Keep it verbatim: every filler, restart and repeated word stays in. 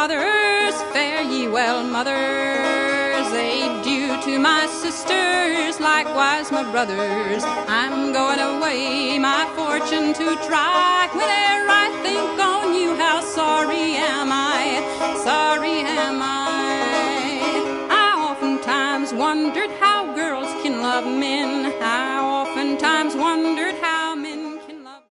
brothers, fare ye well, mothers, aid due to my sisters, likewise my brothers. I'm going away my fortune to try. Whene'er I think on you, how sorry am I, sorry am I. I oftentimes wondered how girls can love men. I oftentimes wondered how